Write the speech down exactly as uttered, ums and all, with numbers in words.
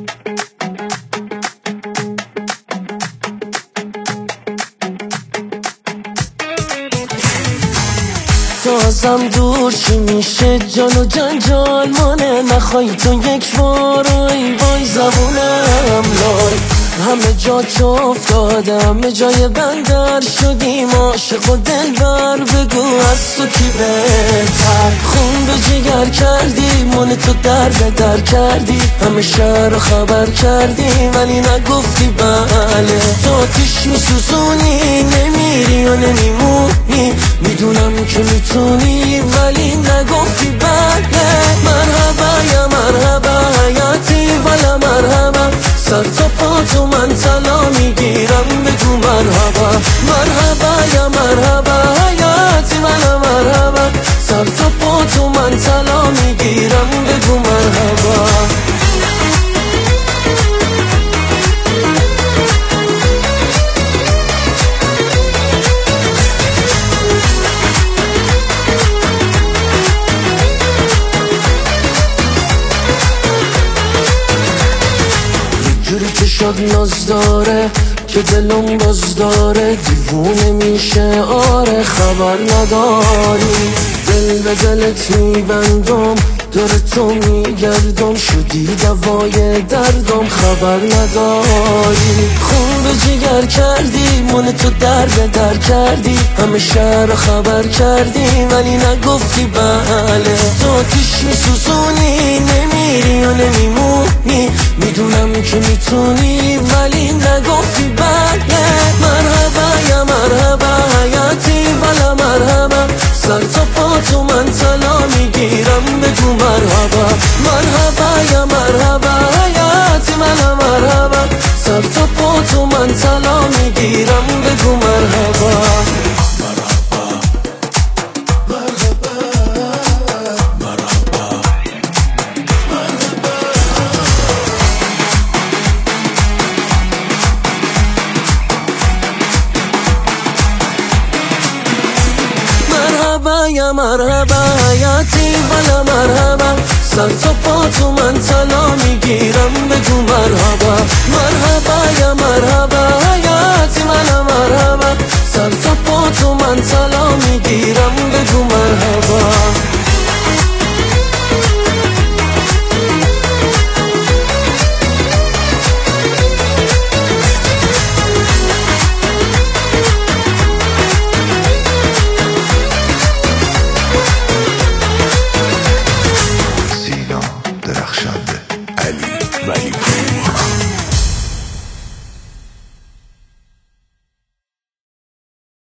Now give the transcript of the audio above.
تو ازم دور چی میشه جان و جنجال مانه، نخوای تو یک بار ای وای زبونم لای. همه جا تو افتاده، همه جای بندر شدیم عاشق و دلبر، بگو از تو کی بهتر. خون به جگر کردی، من تو در به در کردی، همه شهر خبر کردی ولی نگفتی بله. تو آتیش میسوزونی، نمیری و نمیمونی، میدونم که میتونی ولی نگفتی بله. مرحبا یا مرحبا حیاتی ولا مرحبا، سر تا پا تو من طلا میگیرم بگو مرحبا. مرحبا یا مرحبا حیاتی ولا مرحبا، سر تا پا تو من طلا میگیرم بگو مرحبا. جوری که شد ناز داره که دلم باز داره، دیوونه میشه آره خبر نداری. دل به دلت میبندم، دور تو میگردم، شدی دوای دردم خبر نداری. خون به جگر کردی، من تو در به در کردی، همه شهر خبر کردی ولی نگفتی بله. تو آتیش میسوزونی، نمیری و نمیمونی، میدونم که میتونی ولی نگفتی بله. مرحبا یا مرحبا حیاتی ولا مرحبا، سر تا پا تو من طلا میگیرم بگو مرحبا. مرحبا یا مرحبا حیاتی ولا مرحبا، سر تا پا تو من طلا میگیرم بگو مرحبا. یا مرحبا حیاتی ولا مرحبا، سر تا پا تو من طلا میگیرم بگو مرحبا. مرحبا یا مرحبا حیاتی ولا مرحبا، سر تا پا تو من طلا میگیرم بگو مرحبا. درخشنده علی ولی